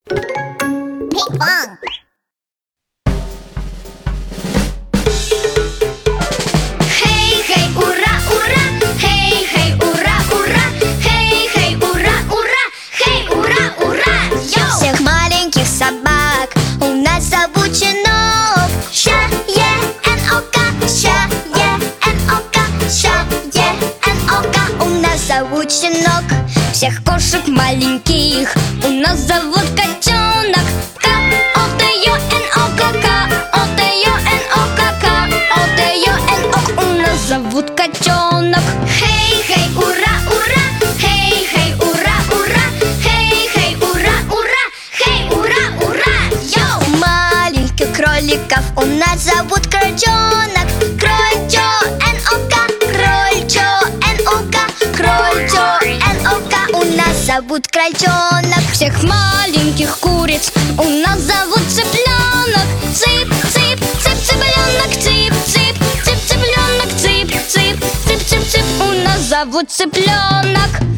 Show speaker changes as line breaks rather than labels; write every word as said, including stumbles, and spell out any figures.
Пинг-понг.
Хей-хей, ура, ура! Хей-хей, ура, ура! Хей-хей, ура, ура! Хей, ура, ура! Йоу!
Всех маленьких собак у нас зовут щенок. Щ-е-эн-о-ка, щ-е-эн-о-ка, щ-е-эн-о-ка. У нас зовут щенок. Всех кошек маленьких у нас зовут котенок. К-о-т-ё-эн-о-ка-ка, о-т-ё-эн-о-ка-ка, о-т-ё-эн-о-к. У нас зовут котенок.
Хей-хей, ура, ура! Хей-хей, ура, ура! Хей-хей, ура, ура! Хей, ура, ура! Йоу!
Маленьких кроликов у нас зовут крольчонок. Крольчо-эн-о-ка, крольчо-эн-о-ка, крольчо-эн-о-ка. У нас зовут крольчонок. Всех маленьких куриц у нас зовут цыпленок. Цып-цып, цып-цыпленок, цып-цып, цып-цыпленок, цып-цып, цып-цып-цып. У нас зовут цыпленок.